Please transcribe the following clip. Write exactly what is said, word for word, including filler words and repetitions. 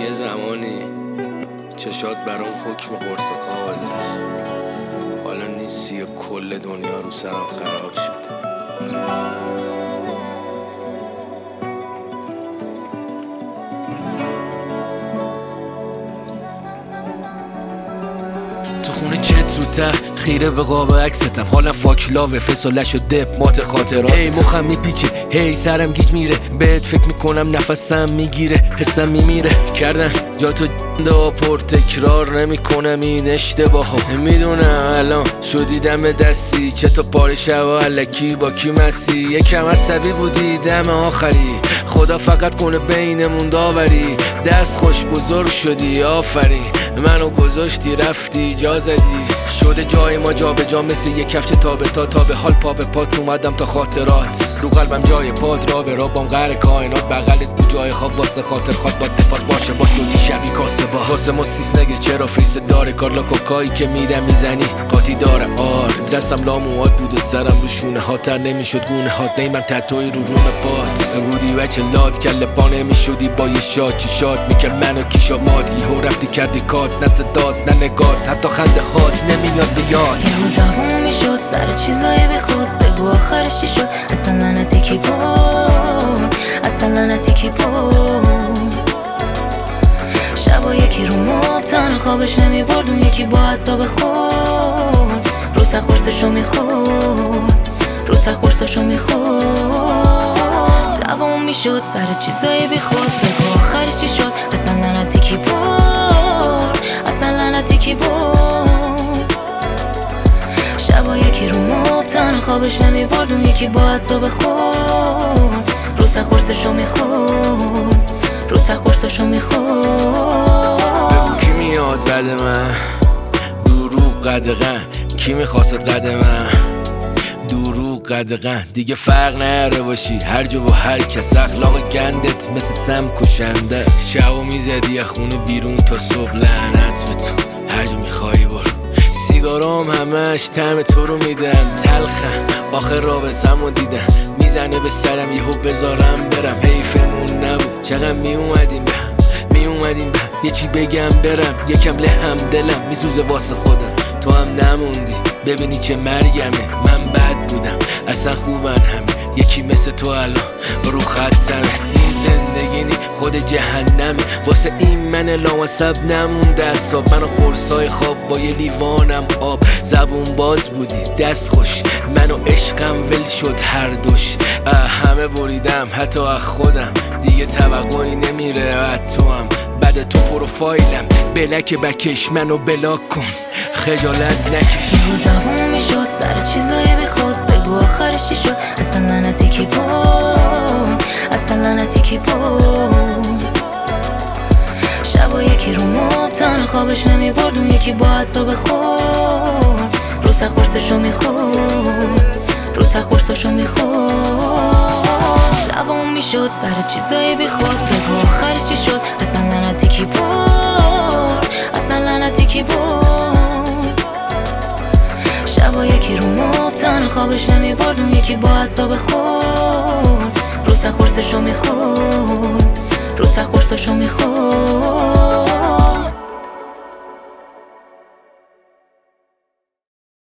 یه زمانی چشات برام حکم قرص خواب داشت، حالا نیستی و کل دنیا رو سرم خراب شد. تو خونه چت رو تخت خیره به قاب عکستم، حالا فاکلاوه فسالش و دپ مات خاطرات. هی مخم میپیچه، هی سرم گیج میره، بهت فکر میکنم نفسم میگیره، حسم میمیره. کردن جا تو جنده پر تکرار نمیکنم این اشتباه ها. میدونم الان شدی دم دستی، چه تا پاره شب و علکی با کی مستی. یکم عصبی بودی دم آخری، خدا فقط کنه بینمون داوری. دست خوش بزرگ شدی آفرین، منو گذاشتی رفتی جا زدی. شده جای ما جا به جا مثل یک کفش تابه تا تا به حال پا به پات اومدم تا خاطرات. رو قلبم جای پاد را به را بام غر کائنات، بغلت بود جای خواب واسه خاطر خواد با دفاع باشه با شدی شبی کاسه با واسه ما سیس نگیر چرا فیس داره کارلا کوکایی که میدم میزنی قاطی داره آر. دستم لاموات بود و سرم رو شونه هاتر نمیشد گونه هات نیمم تتوی رو رون پات بودی بچه لات کل پا نمیشدی با یه شاد چی شاد میکرد منو کیشا مات. یهو رفتی کردی کات نه صدات نه نگات حتی خنده هات نمیاد به یاد. یهو دوام میشد سر چیزای بی خود، بگو آخرش چی شد؟ اصلا لعنتی کی بود، اصلا لعنتی کی بود. شبا یکی رو مبتن خوابش نمیبرد، اون یکی با عصاب خورد رو تخورسشو میخورد رو تخورسشو میخورد. دوام میشد سر چیزای بی خود، بگو آخرش چی شد؟ اصلا لعنتی کی بود، اصلا لعنتی کی بود. شبا یکی رو مبتن خوابش نمیبرد، اون یکی با عصاب خورد رو تخورسشو میخورد رو تخورسشو میخورد. بگو کی میاد بعد من دروغ قدغن، کی میخواست قد من دروغ قدغن. دیگه فرق نره باشی هر جا با هر کس، اخلاق گندت مثل سم کشنده. شبو میزدی از خونه بیرون تا صبح، لعنت به تو هر جا میخوایی برو. سیگارام همش طعم تو رو میدن، تلخم آخر رابطمو دیدم میزنه به سرم یهو بذارم برم. حیفمون نبود چقدر میومدیم به هم میومدیم به هم، یه چی بگم برم یکم لهم دلم میسوزه واسه خودم. تو هم نموندی ببینی چه مرگمه، من بد بودم اصلا خوبن همه، یکی مثل تو الان رو خطمه. این زندگی نی خود جهنمه، واسه این من لامصب نمونده اصاب. منو قرصای خواب با یه لیوانم آب، زبون باز بودی دست خوش، منو عشقم ول شد هر دوش. همه بریدم حتی از خودم، دیگه توقعی نمیره از تو هم. بعد تو پروفایلم بلک بکش منو بلاک کن خجالت نکش. یهو دوام میشد سر چیزای بی خود، بگو آخرش چی شد؟ اصلا لعنتی کی بود، اصلا لعنتی کی بود. شبا یکی رو مبتن خوابش نمیبرد، اون یکی با عصاب خورد رو تخورسشو میخورد رو تخورسشو میخورد. دوام میشد سر چیزای بی خود، بگو آخرش چی شد؟ اصلا لعنتی کی بود، اصلا لعنتی کی بود. شبا یکی رو مبتن خوابش نمیبرد، اون یکی با عصاب خورد رو تخورسشو میخورد رو تخورسشو میخورد.